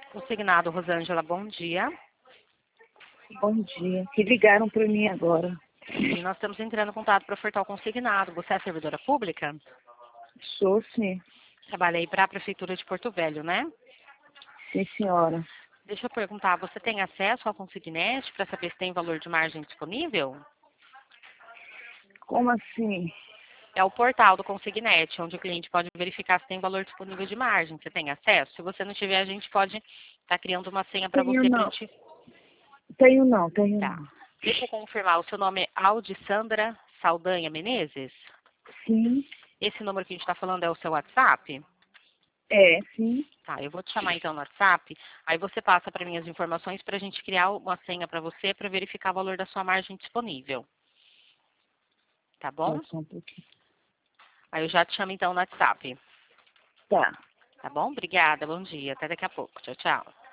Consignado, Rosângela, bom dia. Bom dia. Que ligaram para mim agora. E nós estamos entrando em contato para ofertar o consignado. Você é servidora pública? Sou, sim. Trabalhei para a Prefeitura de Porto Velho, né? Sim, senhora. Deixa eu perguntar, você tem acesso ao Consignet para saber se tem valor de margem disponível? Como assim? É o portal do Consignet, onde o cliente pode verificar se tem valor disponível de margem. Você tem acesso? Se você não tiver, a gente pode estar criando uma senha para Tenho você para a não. gente... Tenho não, tenho Tá. não. Deixa eu confirmar, o seu nome é Aldissandra Saldanha Menezes? Sim, Esse número que a gente está falando é o seu WhatsApp? sim. Tá, eu vou te chamar então no WhatsApp, aí você passa para mim as informações para a gente criar uma senha para você para verificar o valor da sua margem disponível. Tá bom? Pode só um pouquinho. Aí eu já te chamo então no WhatsApp. Tá. Tá bom? Obrigada, bom dia. Até daqui a pouco. Tchau, tchau.